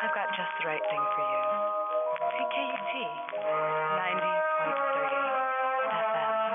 I've got just the right thing for you. CKUT 90.30 FM.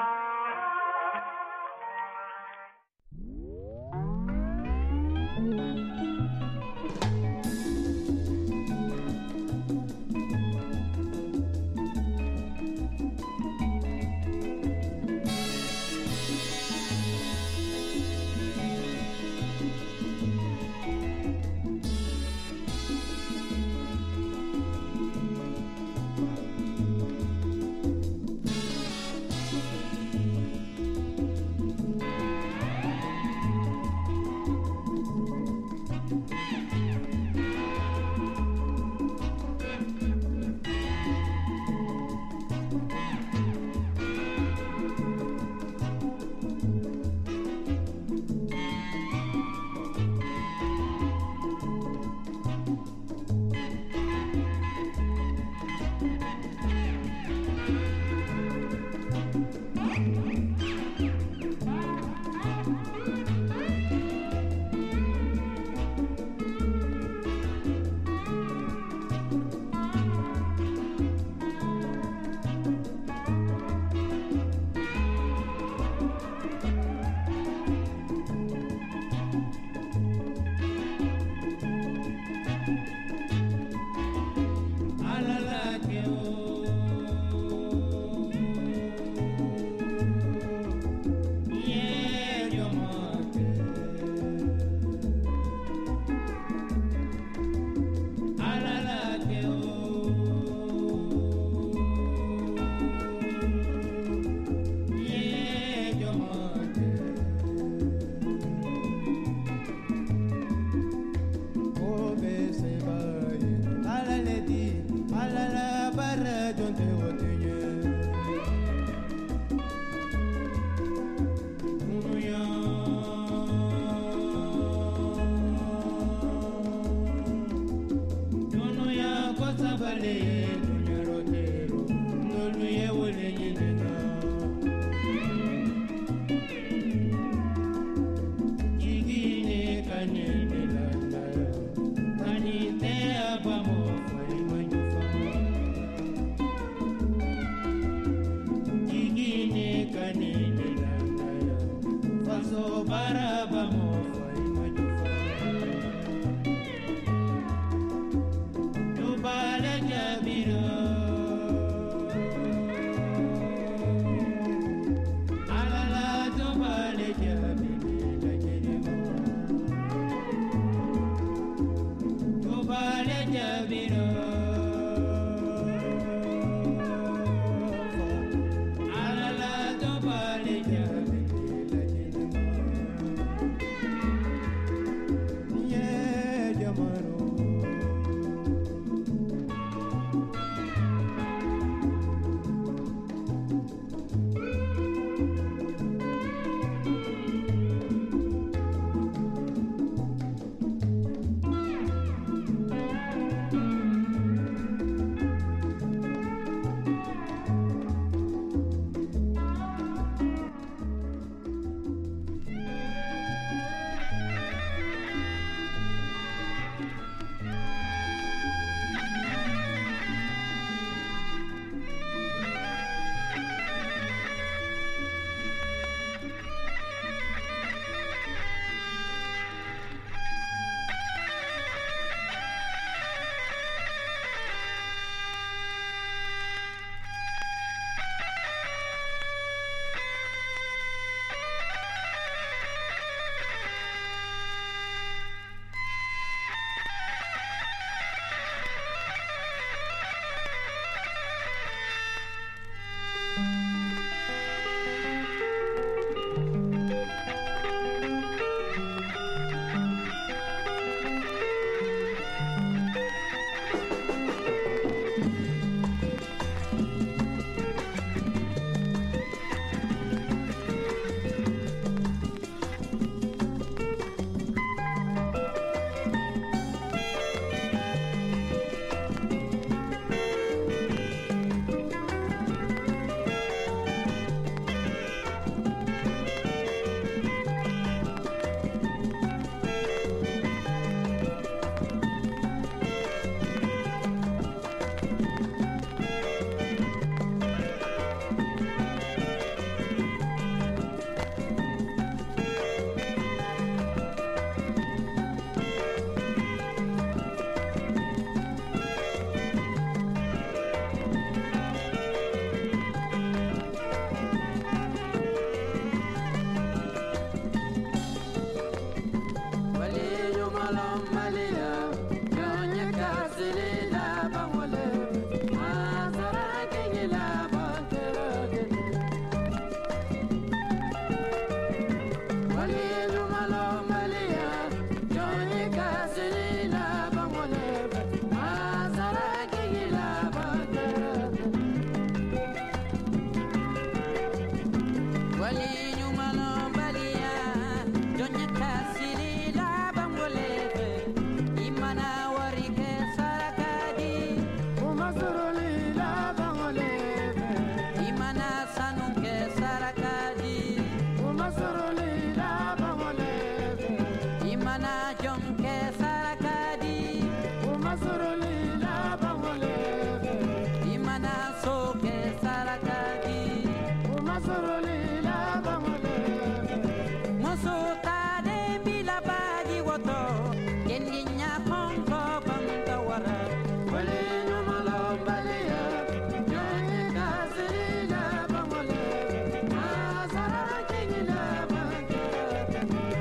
imana warike sarakadi umasuruli la bangoleve imana sanunke sarakadi umasuruli la bangoleve imana jonke sarakadi umasuruli la bangoleve imana soke sarakadi umasuruli la bangoleve moso tade bila baji woto kendinya konko bantawara wale no malombalia yoni kasiri la bangoleve azara kingi la bangoleve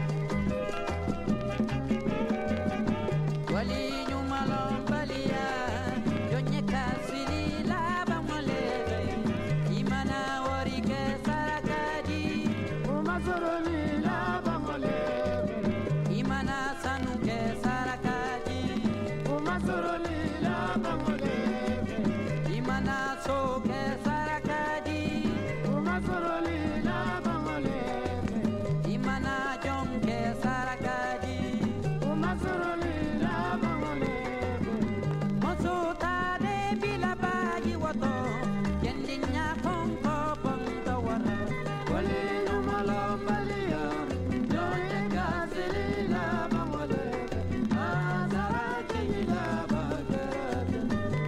wali nyumalombalia jonye kasili laba molebe imana warike sarakadi umasuruli la bangoleve imana sanuke sarakadi umasuruli la bangoleve imana soke sarakadi umasuruli la bangoleve imana jonke sarakadi umasuruli la bangoleve moso tade bila baji woto kendinya konko bantawara wale no malombalia yoni kasiri la bangoleve azara kingi la bangoleve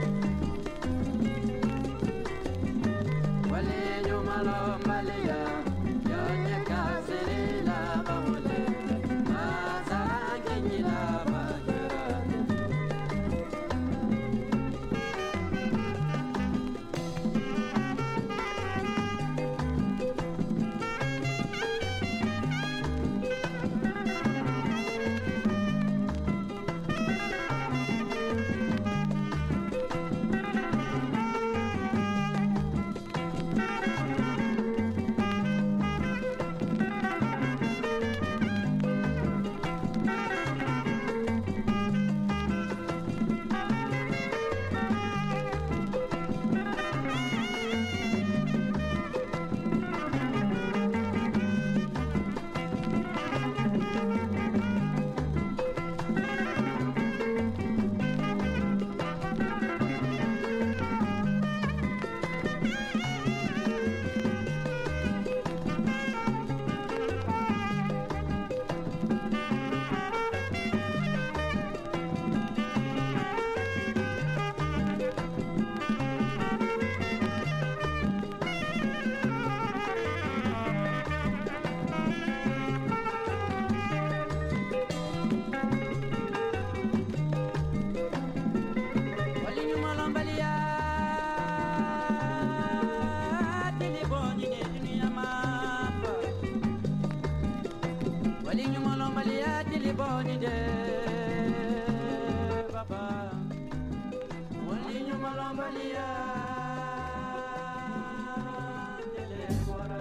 wale no malombalia yoni kasiri la bangoleve azara kingi la bangoleve wali nyumalombalia teleboni ne dunia mapa wali nyumalombalia teleboni de baba wali nyumalombalia telebora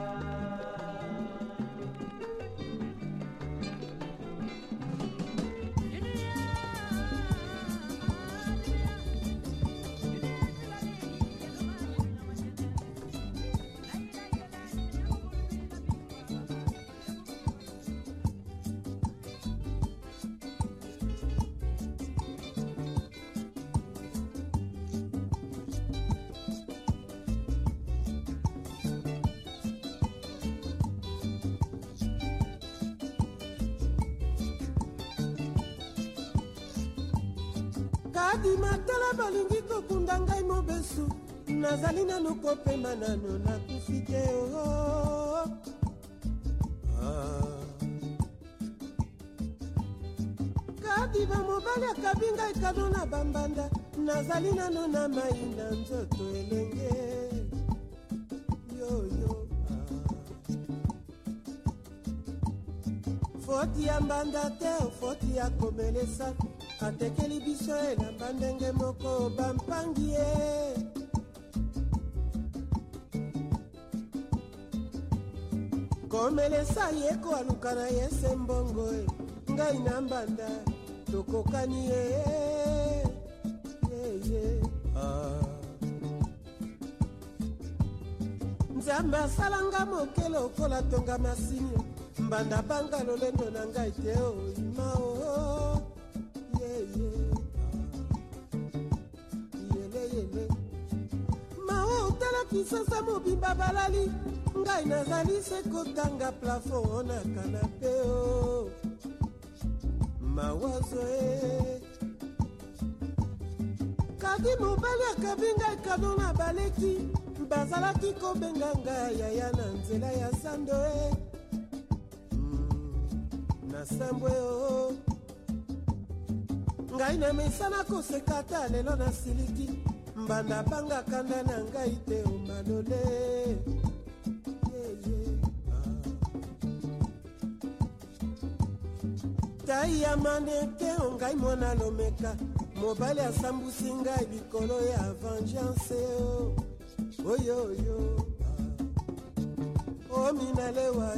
kadi matala balingi kokunda ngai mobesu nazali nanu kopema nano nakufi te kadi bamobali akabi ngai kado na bambanda nazali nano na mai na nzoto elenge yoyo foti ya mbanda te foti ya komelesa atekeli biso elamba ndenge moko bampangi ye komelesa ye ko aluka na ye se mbongo ngai na mbanda tokokani ye nzambe asalanga moke lokola tonga masini mbanda banga lolendo na ngai te oyima o kisasa mobimba balali ngai nazali se kotanga plafond na kanape o mawazo kadi mobali akabi ngai kado na baleki bazalaki kobenga ngai yaya na nzela ya sando na sambwe o ngai na mesana kosekata lelo na siliki mbanda banga kanda na ngai te o malole tai ya maneke o ngai mwana lomeka mobali asambusi ngai likolo ya vengeance oyoyo o minalewa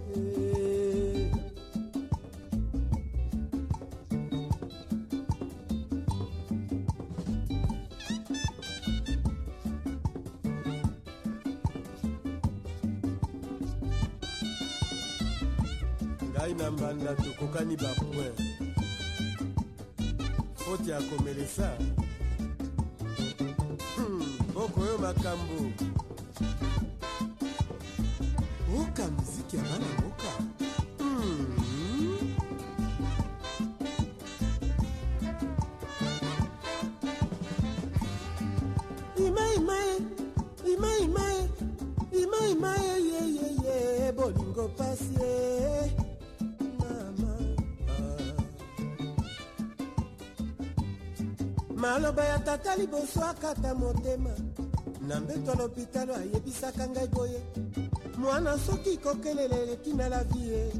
ngai na mbanda tokokani bapoint foti ya komelesa boko yo makambo oka muziki ya bana boka imae ye bolingo pasi maloba ya tata liboso akata motema na mbeto lopitalo ayebisaka ngai boye mwana soki kokelele eleki na la vie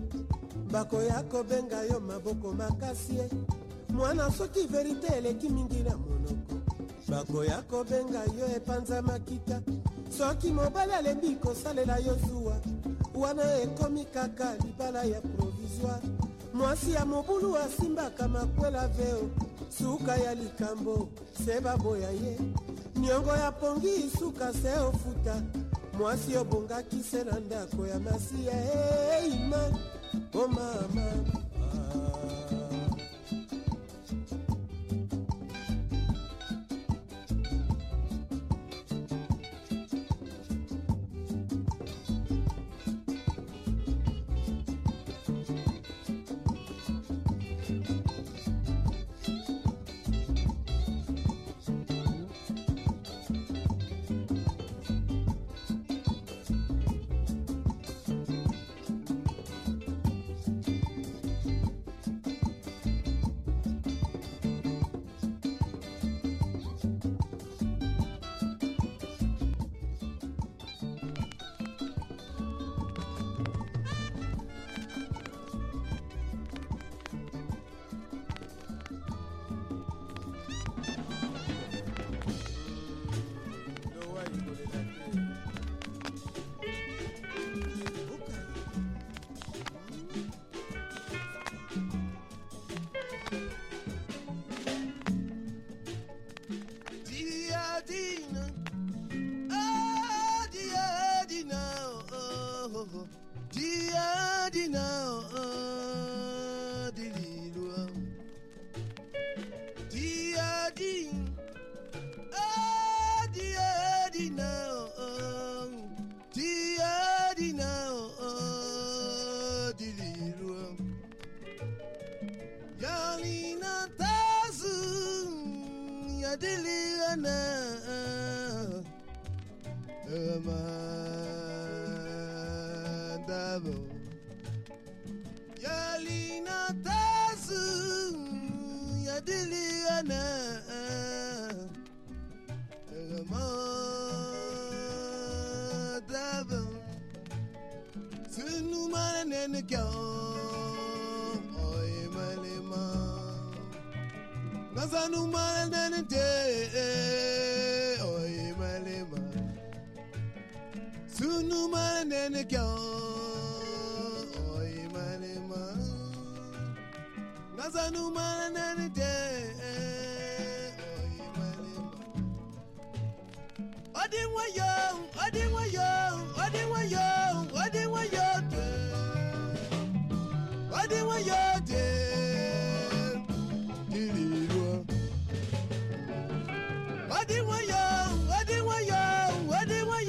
bakoya kobenga yo maboko makasi mwana soki verite eleki mingi na monoko bakoya kobenga yo epanza makita soki mobali alembi kosalela yo zuwa wana ekomi kaka libala ya provisoire mwasi ya mobulu asimbaka makwela veo suka ya likambo se baboya ye niongo ya pongi suka se ofuta mwasi obongaki se na ndako ya masiya ima o mama Adi wa yo,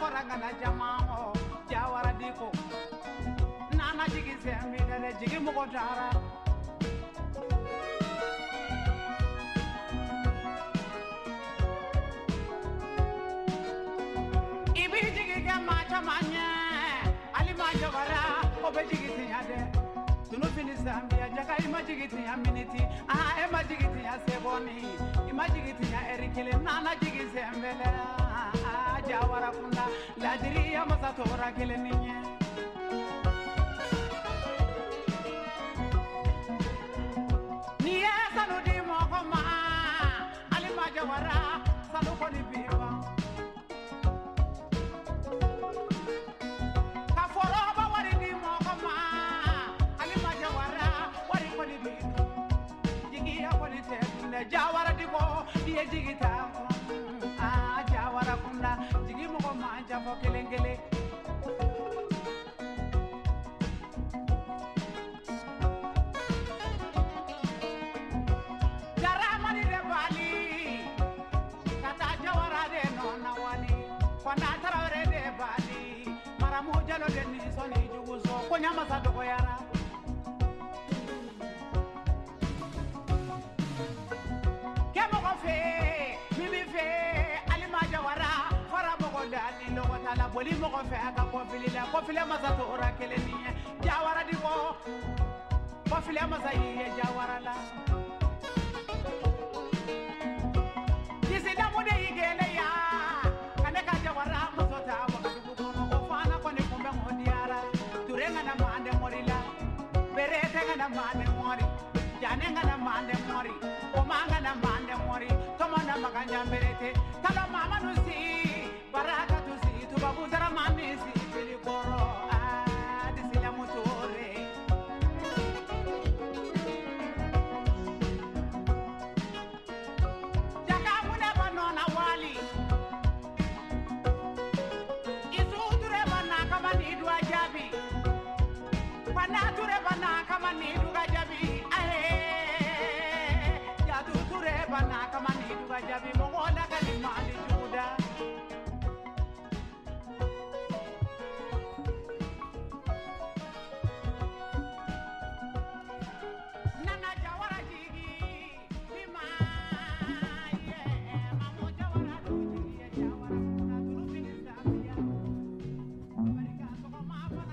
Jawara gana jamao Jawara diko Nana jigi sembi dale jigi mukotara Ibi jigi ke macha manye Ali macha vara Obe jigi tinyade Tunu fini Zambia jaka ima jigi tinya miniti ema jigi tinya seboni Ima jigi tinya erikile nana jigi sembele Jawara kunda ladiri ya masatora kile ninye Niye sanu di mokoma Alima Jawara sanu koni biwa Kaforoba wari di mokoma Alima Jawara wari koni biwa Jigi ya koni tebine Jawara di ko diye jigi ta Jawara kunda jigi mokoma Jafo kelengele Jalo deni soni juguso konya masado koyara Kemo kofe mimi fe Alima Jawara fara bogo dani lo watala boli mo kofe aka kofile masato ora keleni Jawara diko kofile masayi Jawara la Disi damude igele ya kaneka Jawara musota Turenga na mande morila Berete na mande mori Janenga na mande mori Omanga na mande mori Tomana maganja berete Tala mama nusi Baraka tusi Tubabuzara manisi Filikoro Disila mutore Jaka mune banona wali Isu ture banaka manidu ajabi Pana ture bana kama ni duga jabi ya ture bana kama ni duga jabi mongola kalima ni juda Nana Jawara jigi bima mamo Jawara jigi Jawara kuna turu fini Zambia Amerika soko mafana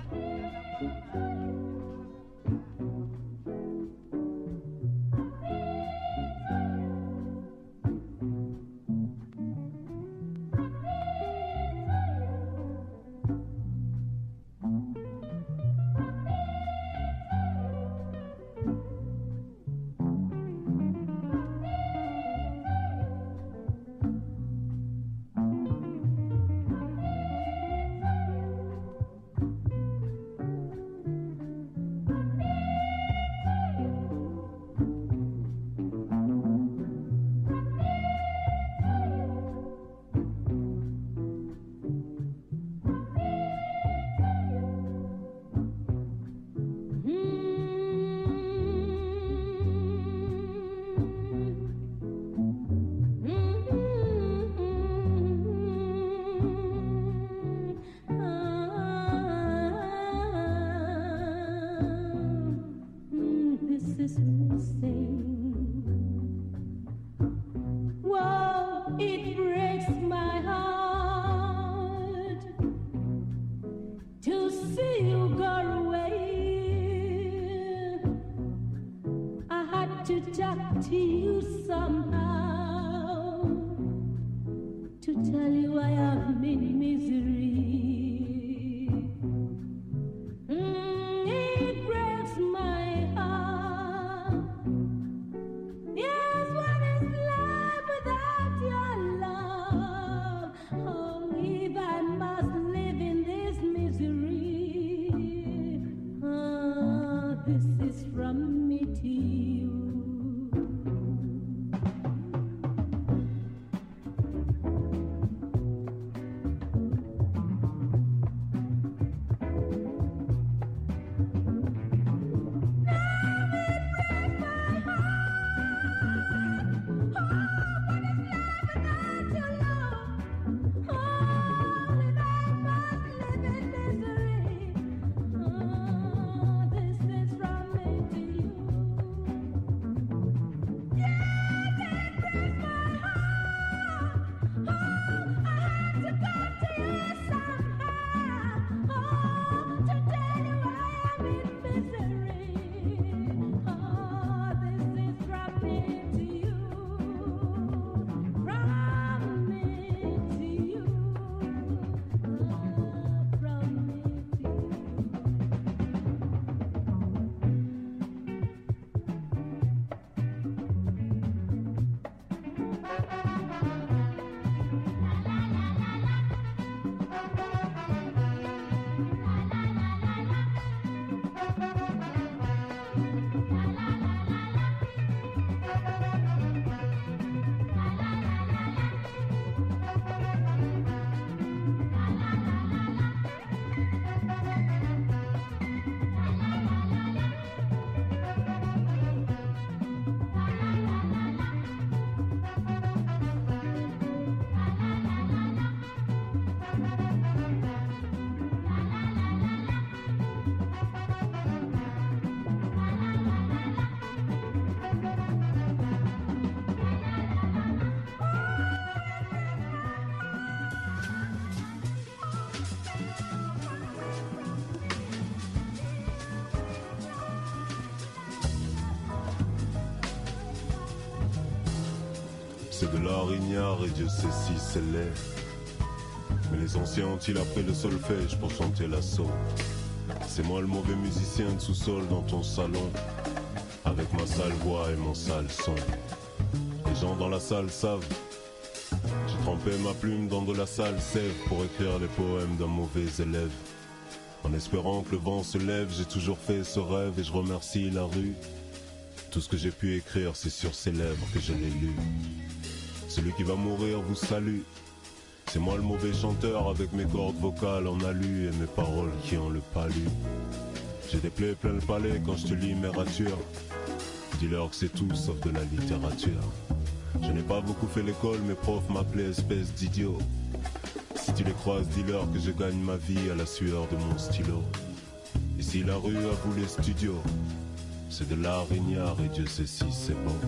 C'est de l'art ignare et Dieu sait si c'est laid. Mais les anciens ont-ils appris le solfège pour chanter la soul? C'est moi le mauvais musicien de sous-sol dans ton salon, avec ma sale voix et mon sale son. Les gens dans la salle savent, j'ai trempé ma plume dans de la sale sève pour écrire les poèmes d'un mauvais élève. En espérant que le vent se lève, j'ai toujours fait ce rêve et je remercie la rue. Tout ce que j'ai pu écrire, c'est sur ses lèvres que je l'ai lu. Celui qui va mourir vous salue. C'est moi le mauvais chanteur avec mes cordes vocales en alu et mes paroles qui ont le palu. J'ai des plaies plein le palais quand je te lis mes ratures. Dis-leur que c'est tout sauf de la littérature. Je n'ai pas beaucoup fait l'école, mes profs m'appelaient espèce d'idiot. Si tu les croises, dis-leur que je gagne ma vie à la sueur de mon stylo. Et si la rue avoue les studios, c'est de l'art ignare et Dieu sait si c'est beau.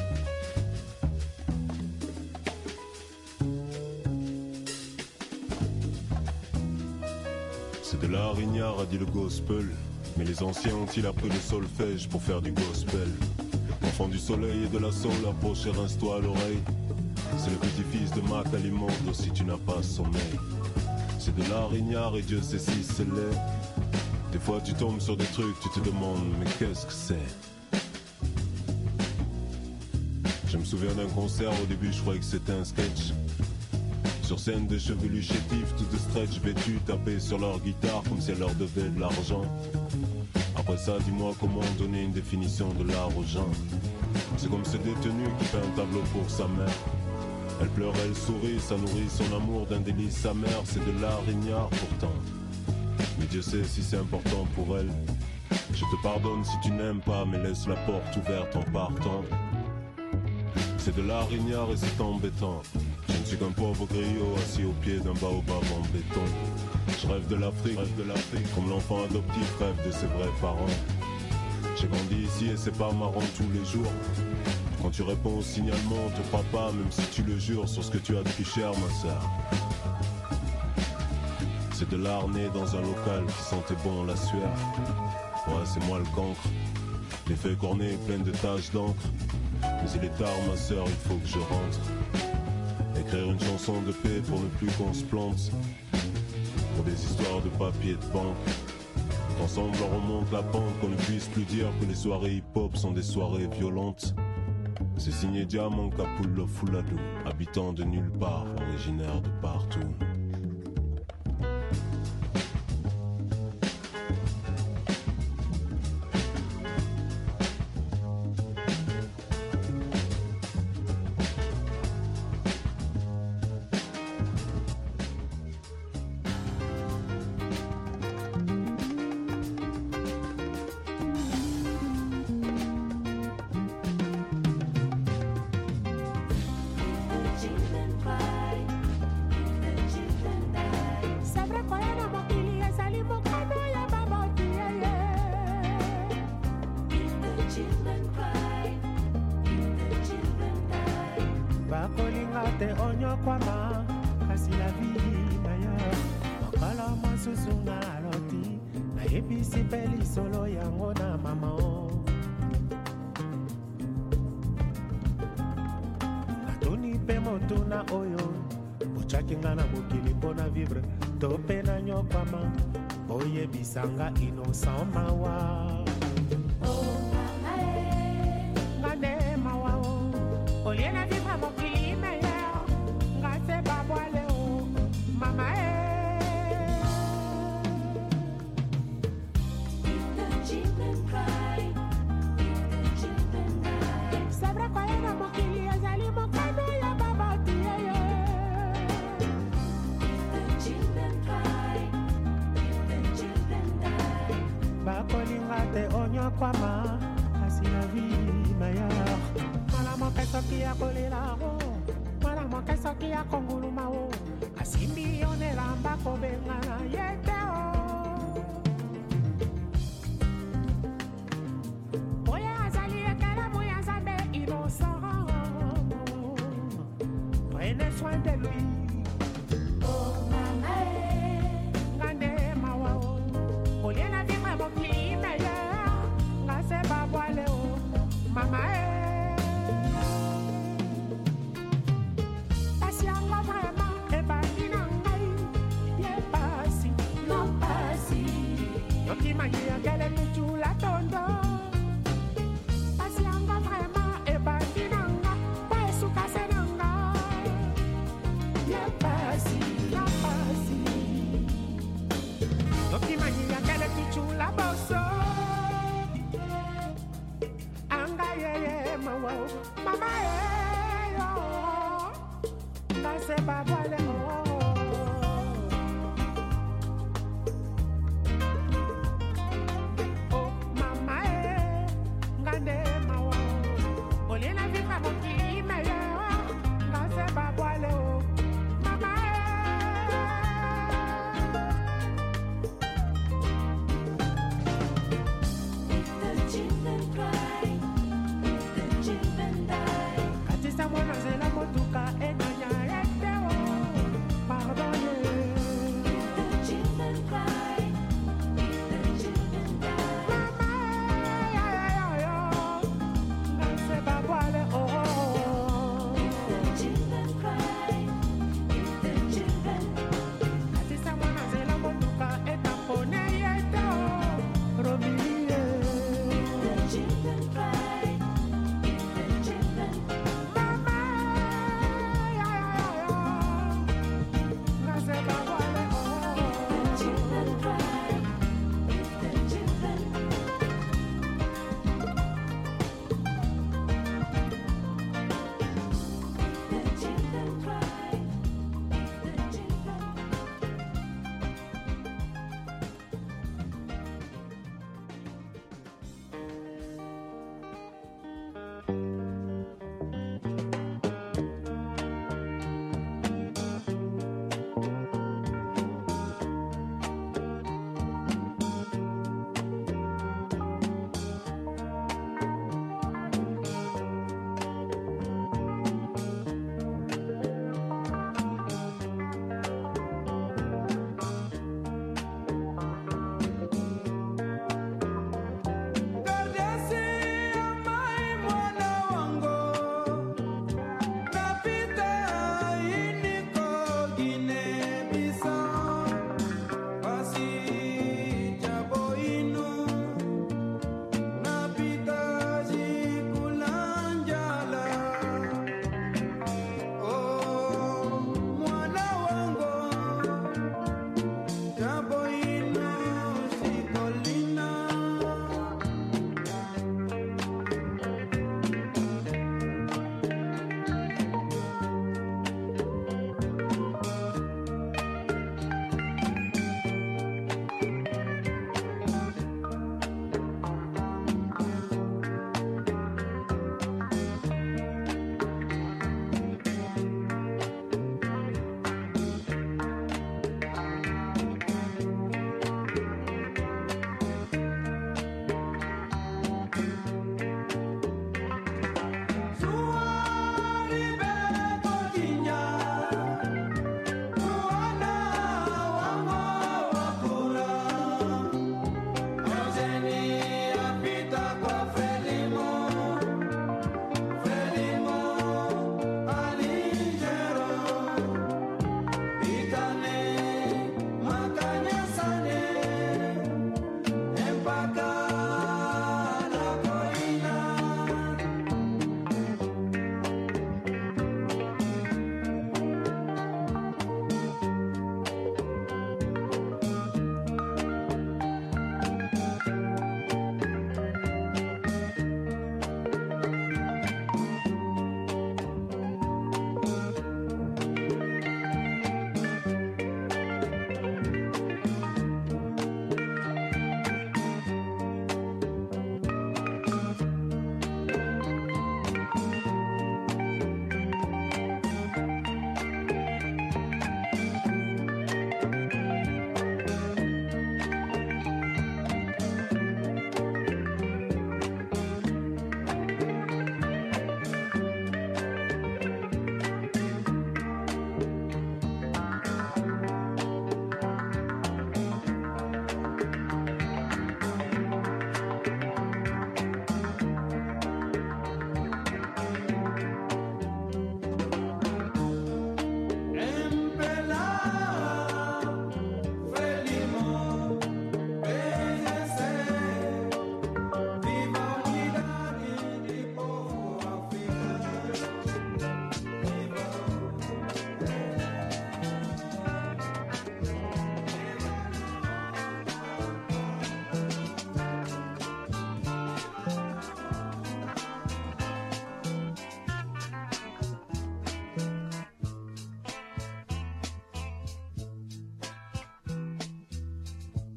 C'est de l'art ignare, a dit le gospel. Mais les anciens ont-ils appris le solfège pour faire du gospel? Enfant du soleil et de la soul, approche et rince-toi à l'oreille. C'est le petit-fils de Mac Alimondo si tu n'as pas sommeil. C'est de l'art ignare et Dieu sait si c'est laid. Des fois tu tombes sur des trucs, tu te demandes mais qu'est-ce que c'est? Je me souviens d'un concert, au début je croyais que c'était un sketch. Sur scène des chevelus chétifs, tout de stretch vêtus, taper sur leur guitare comme si elle leur devait de l'argent. Après ça, dis-moi comment donner une définition de l'art aux gens. C'est comme ce détenu qui fait un tableau pour sa mère. Elle pleure, elle sourit, ça nourrit son amour d'un délice amer. C'est de l'art ignare pourtant, mais Dieu sait si c'est important pour elle. Je te pardonne si tu n'aimes pas, mais laisse la porte ouverte en partant. C'est de l'art ignare et c'est embêtant. Je ne suis qu'un pauvre griot assis au pied d'un baobab en béton. Je rêve de l'Afrique, comme l'enfant adoptif rêve de ses vrais parents. J'ai grandi ici et c'est pas marrant tous les jours. Quand tu réponds au signalement, te crois pas, même si tu le jures sur ce que tu as de plus cher, ma sœur. C'est de l'art né dans un local qui sentait bon la sueur. Ouais, c'est moi le cancre, les feuilles cornées pleines de taches d'encre. Mais il est tard, ma sœur, il faut que je rentre. Écrire une chanson de paix pour ne plus qu'on se plante. Pour des histoires de papier de banque. Qu'ensemble on remonte la pente, qu'on ne puisse plus dire que les soirées hip-hop sont des soirées violentes. C'est signé Diamant Capullo Fuladu, habitant de nulle part, originaire de partout. Sanga innocent mawa oh ngane mawa oh oliena vivre mon climat ngase babwale oh mama if the children cry, if the children die, sabra kwa ena mokili azali mokano ya baba tiye. If the children cry, bakolinga te onyo kwama kasi la vie meilleure. Mala moke soki ya kolela o, mala moke soki ya konguluma o, asimbi onela mbako bengana yete o. Oya azali ekele moya zambe innocent. Prenez soin de lui. Mama, Yokimangia kele michula tondo. Pasianga vraiment e bandinanga. Pa esuka senanga. Ya pasi. Yokimangia kele michula boso. Anga ye mawa. Mama yo. Kase babale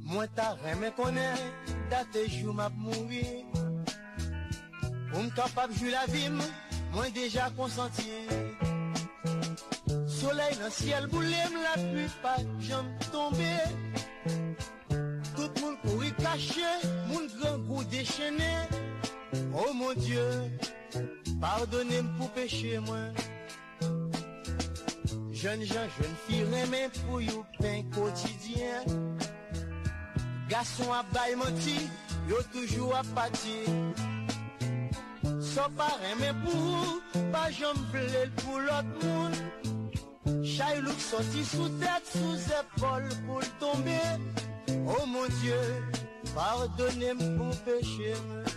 Moi ta remè konè, date jou m'ap mouri. Ou m'kapab jou la vim, moi déjà consenti. Soleil dans ciel boulem, la pluie pas jamais tomber. Tout le monde courir caché, mon grand goût déchaîné. Oh mon Dieu, pardonnez-moi pour pécher moi. Jeunes gens, jeunes filles, remè pour you pain quotidien. Garçon à bail menti, yo toujours à pâtir. Sans parrain mais pour vous, pas j'en vle pour l'autre monde. Chaylouk sorti sous tête, sous épaule pour tomber. Oh mon Dieu, pardonnez-moi pour pécher.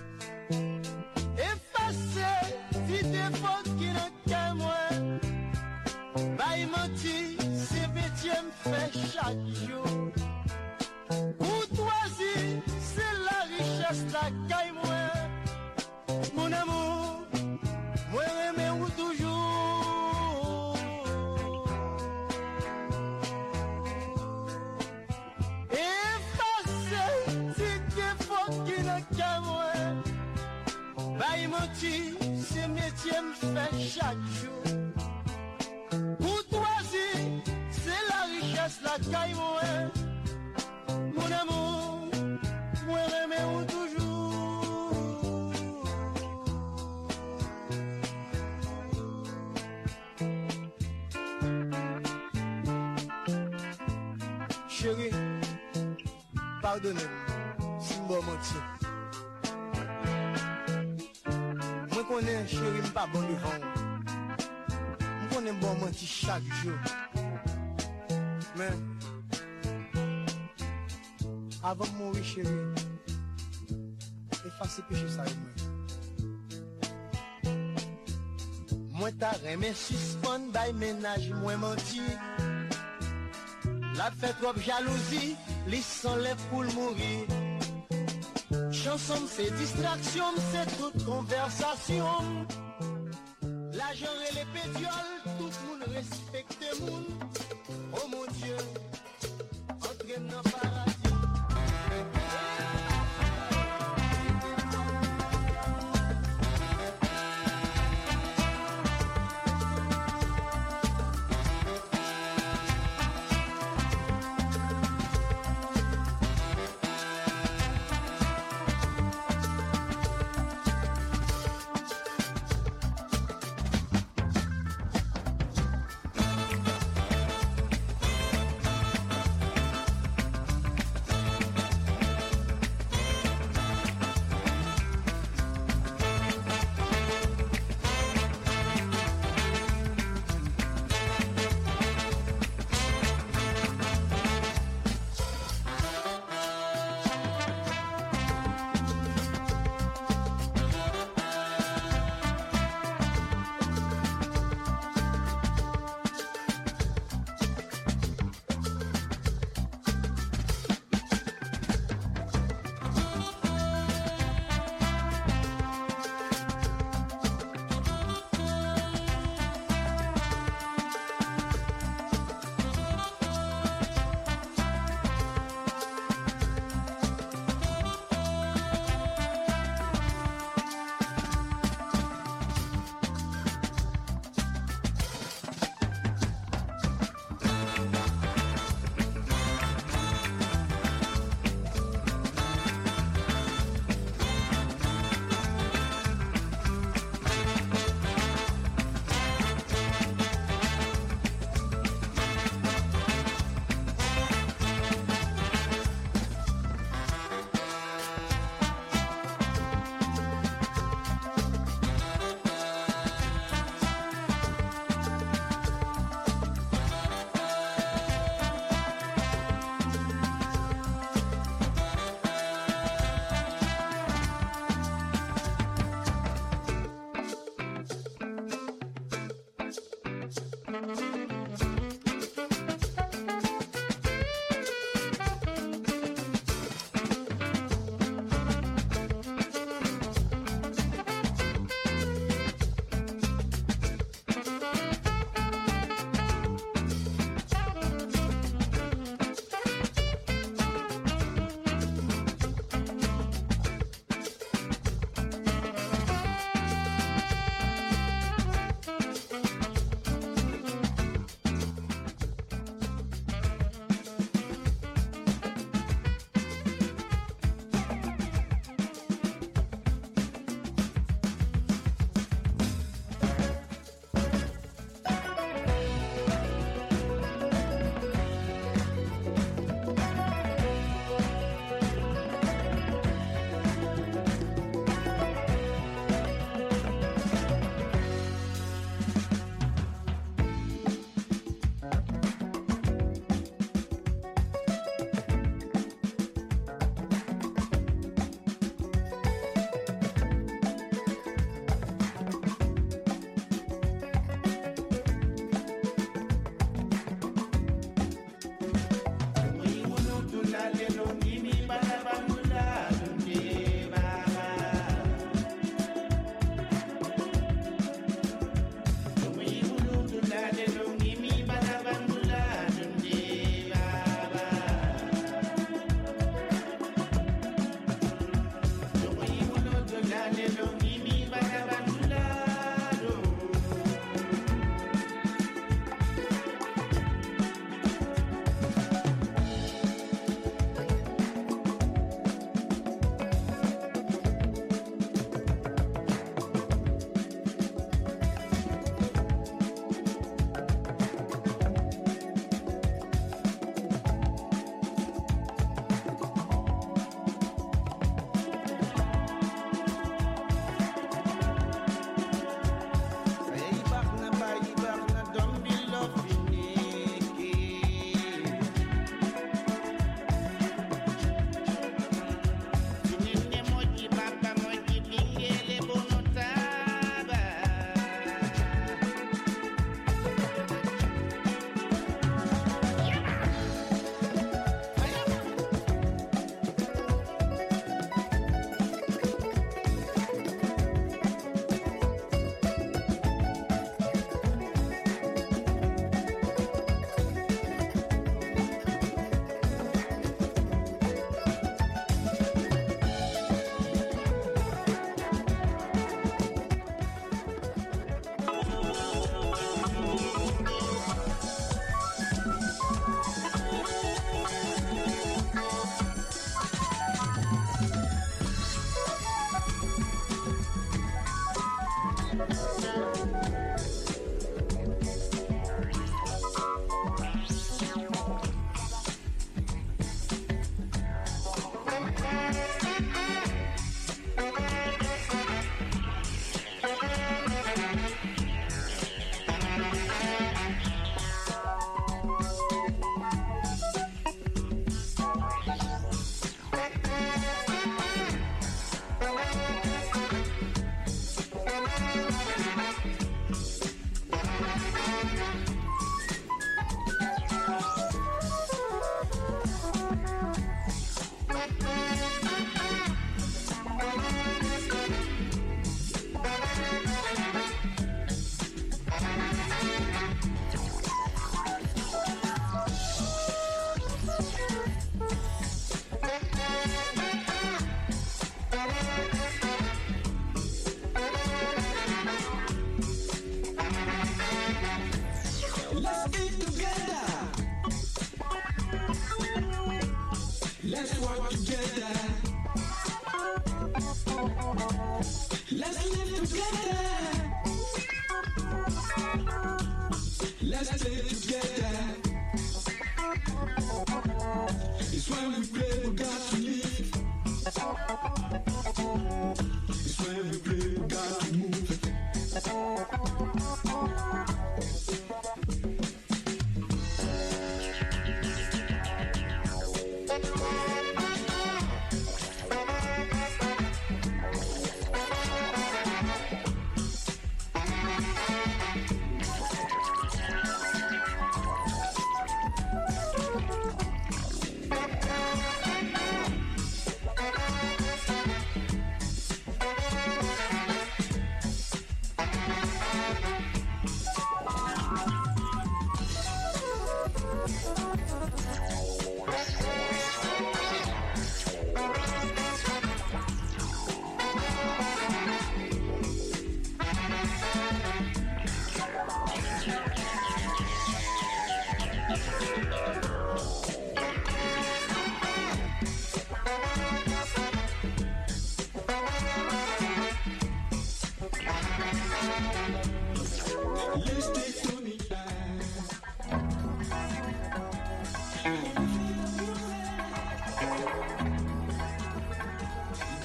Effacez, si des fautes qui ne qu'à moi. Bail menti, c'est métier fait chaque jour. Courtoisie, c'est la richesse, la caille moi. Mon amour, moi remè ou toujours. Effacez, si des fautes qui ne qu'à moi. Bail menti, c'est métier fait chaque jour. Courtoisie, c'est la richesse, la caille moi. Mon amour, moi remè ou toujours. Chérie, pardonnez-moi si m'bon menti. Moi connais chérie m'pas bon devant. Moi connais bon menti chaque jour. Mais avant de mourir chérie, effacez péché ça et moi. Moi ta remè suspend bay ménage, moi menti. La fait trop jalousie, les s'enlève pour le mourir. Chanson c'est distraction, c'est toute conversation. L'argent et les pédioles, tout le monde respecte le monde. Oh mon Dieu, entraîne dans le paradis.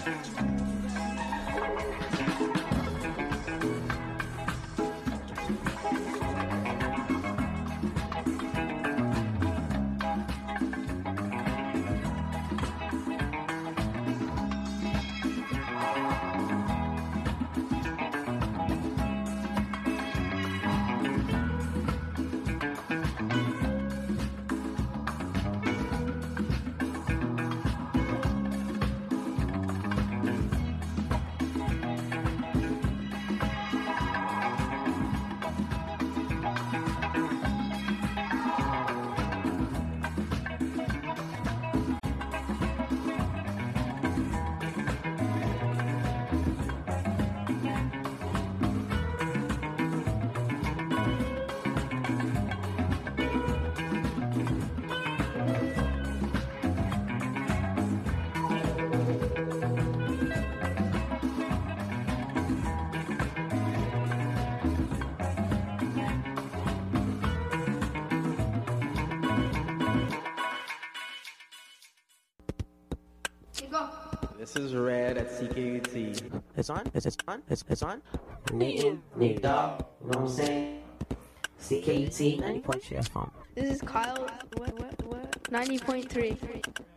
This is Red at CKUT. It's on? It's on? Nate Dogg, you know what I'm saying? CKUT 90.3 FM. This is Kyle. What? 90.3.